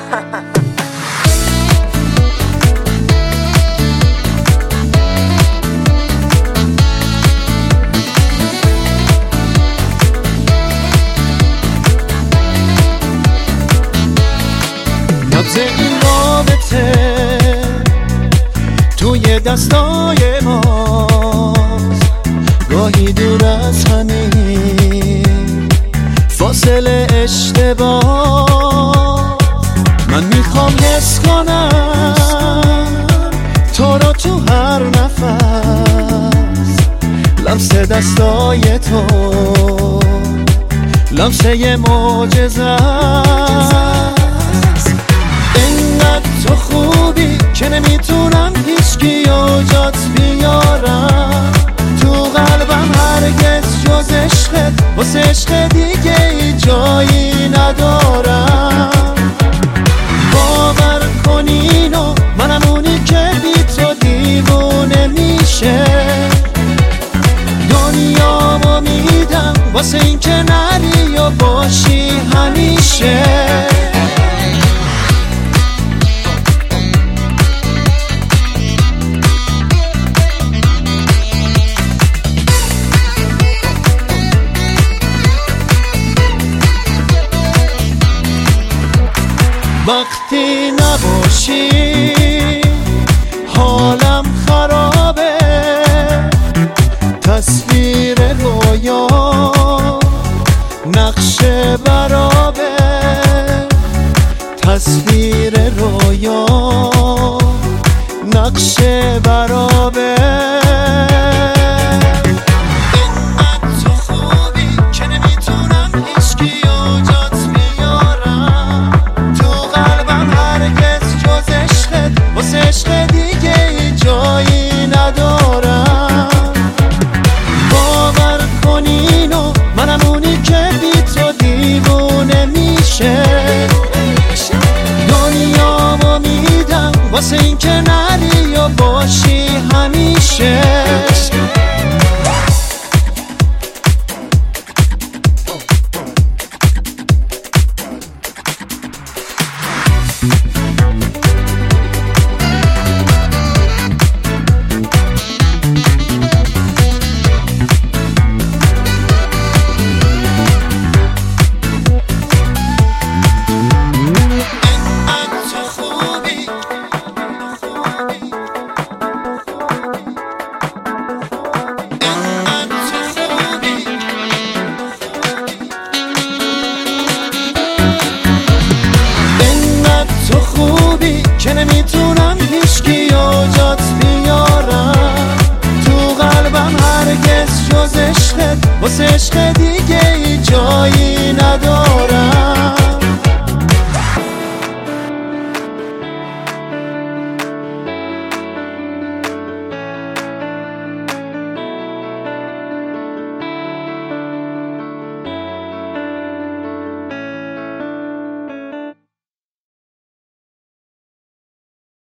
نبض این رابطه توی دستای ماست، گاهی دور از همین فاصله اشتباه. من میخوام حس کنم تو رو تو هر نفس، لمس دستای تو لمسه معجزه. اینقدر تو خوبی که نمیتونم هیچکیو جات بیارم تو قلبم، هرگز جز عشقت واسه عشق دیگه ای جایی ندارم. باور کن اینو، منم اونی که بی تو دیوونه میشه. دنیامو میدم واسه این که نری و باشی همیشه. وقتی نباشی حالم خرابه، تصویر رویا نقشه برابه، تصویر رویا نقشه برابه. عشق دیگه ای جایی ندارم. باور کن اینو، منم اونی که بی تو دیوونه میشه. دنیامو میدم واسه این که نری و باشی همیشه. که نمیتونم